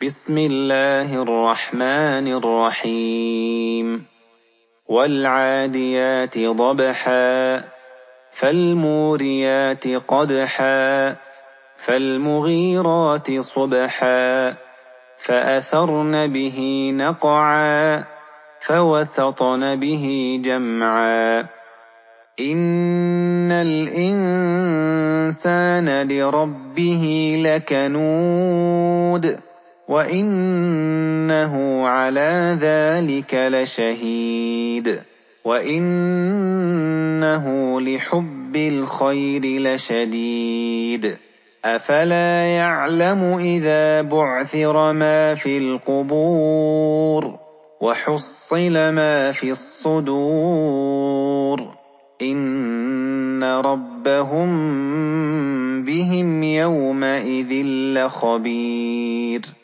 بسم الله الرحمن الرحيم والعاديات ضبحا فالموريات قدحا فالمغيرات صبحا فأثرن به نقعا فوسطن به جمعا إن الإنسان لربه لكنود وإنه على ذلك لشهيد وإنه لحب الخير لشديد أفلا يعلم إذا بعثر ما في القبور وحصل ما في الصدور إن ربهم بهم يومئذ لخبير